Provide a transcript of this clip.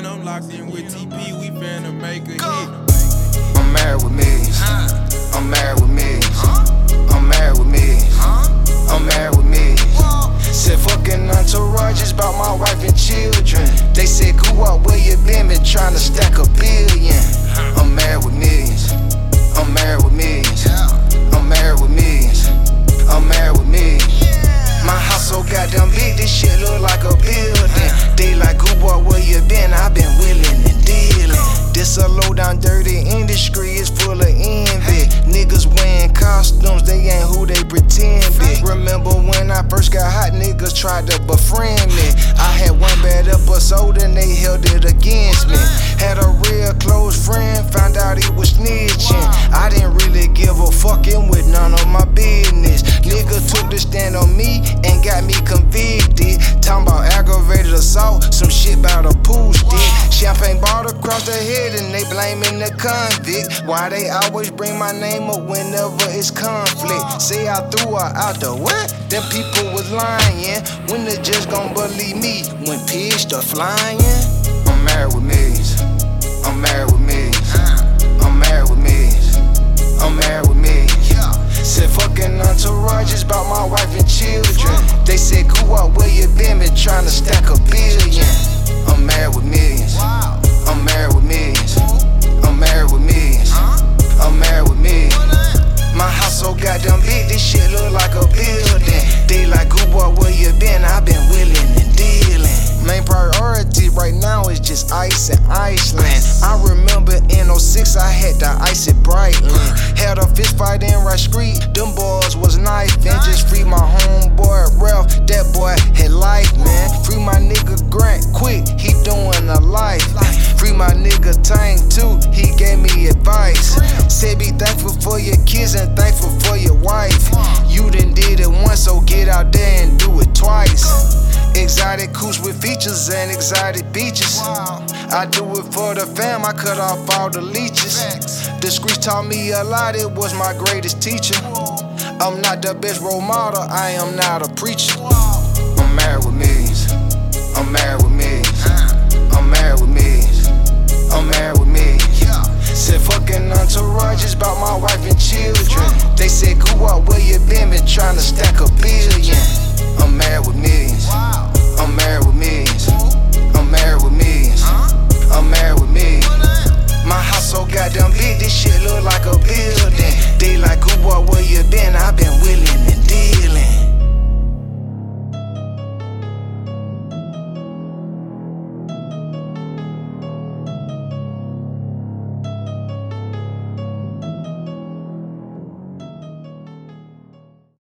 I'm locked in with TP, we finna make a hit. I'm married with millions. I'm married with millions. I'm married with millions. I'm married with millions. Said fucking entourage is about my wife and children. They said, "Who up, where you been tryna stack a billion?" I'm married with millions. I'm married with millions. I'm married with millions. I'm married with millions. My house so goddamn big, this shit look like a building. They like, "Who boy, where you been?" I been willing and dealing. This a low down dirty industry, it's full of envy. Niggas wearing costumes, they ain't who they pretend be. Remember when I first got hot, niggas tried to befriend me. I had one bad episode and they held it against me. Had a real close friend, found out he was snitching. I didn't really give a fucking with none of my business. Nigga took the stand on me and got me convicted. Talking about aggravated assault, some shit about a pool stick. Champagne bottle across the head and they blaming the convict. Why they always bring my name up whenever it's conflict? Say I threw her out the what? Them people was lying. When they just gon' believe me when pigs start flying? I'm married with millions. I'm married with millions. I'm married with millions. I'm married with millions. Said fucking entourage is about my wife and children. They said, "Who up, where you been tryna stack a billion?" I'm married with millions. I'm married with millions. I'm married with millions. I'm married with millions. My house so goddamn big, this shit look like a building. They like, "Who boy, where you been?" I been willing and dealing. Main priority right now is just ice and Iceland. I remember in 06 I had to ice it Brightland. Had a fist fight in Rice Street, them boys was knifing. Just free my homeboy Ralph, that boy had life, man. Free my nigga Grant quick, he doing a life. Free my nigga Tank too, he gave me advice. Said be thankful for your kids and thankful for your wife. You done did it once, so get out there and do it twice. Exotic cooch with features and exotic beaches. I do it for the fam, I cut off all the leeches. The streets taught me a lot, it was my greatest teacher. I'm not the best role model, I am not a preacher. I'm married with millions. I'm married with millions. I'm married with millions. I'm married with millions. Said fucking entourage is about my wife and children. They said, "Who up, where you been tryna stack a billion?" I'm married with millions. I'm married with millions. I'm married with millions. I'm married with millions. My house so goddamn big, this shit look like a building. They like, "Who boy, where you been?" I been willing